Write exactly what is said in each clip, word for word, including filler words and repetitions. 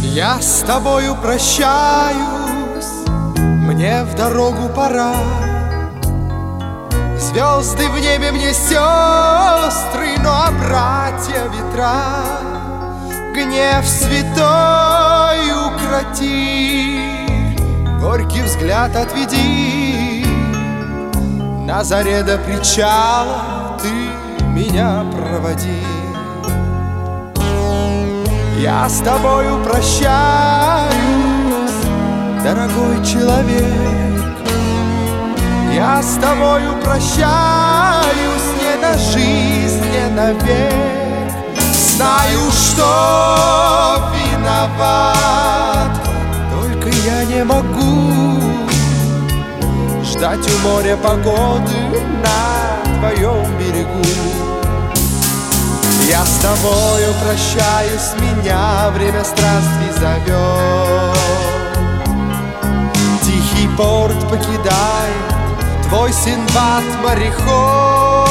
Я с тобою прощаюсь, мне в дорогу пора. Звезды в небе мне сестры, ну а братья ветра. Гнев святой укроти, горький взгляд отведи. На заре до причала ты меня проводи. Я с тобою прощаюсь, дорогой человек. Я с тобою прощаюсь не на жизнь, не навек. Знаю, что виноват, только я не могу ждать у моря погоды на твоем берегу. Я с тобою прощаюсь, меня время странствий зовет. Тихий порт покидает твой Синдбад мореход.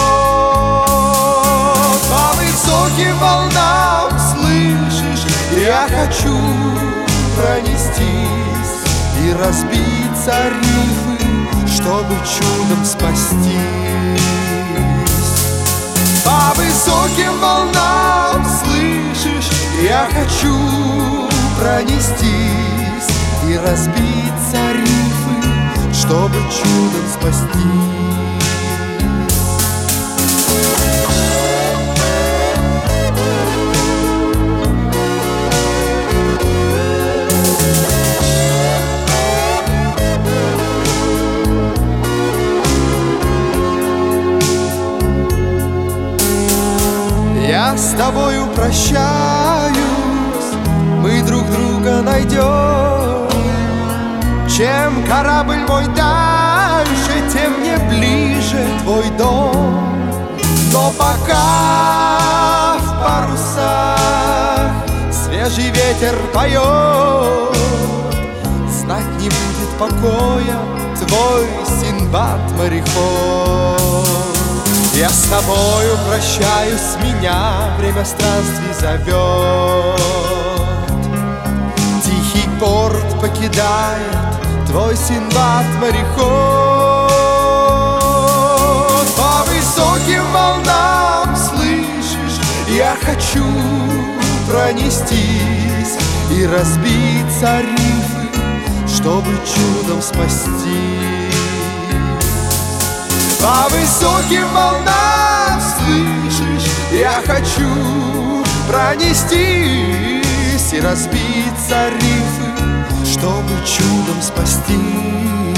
По высоким волнам, слышишь, я хочу пронестись и разбиться о рифы, чтобы чудом спастись. По высоким волнам, слышишь, я хочу пронестись и разбиться о рифы, чтобы чудом спастись. Я с тобою прощаюсь, мы друг друга найдем. Чем корабль мой дальше, тем мне ближе твой дом. Но пока в парусах свежий ветер поет, знать не будет покоя твой Синдбад мореход. Я с тобою прощаюсь, меня время странствий зовет. Тихий порт покидает твой Синдбад мореход. По высоким волнам, слышишь, я хочу пронестись и разбиться о рифы, чтобы чудом спастись. По высоким волнам, слышишь, я хочу пронестись и разбиться о рифы, чтобы чудом спастись.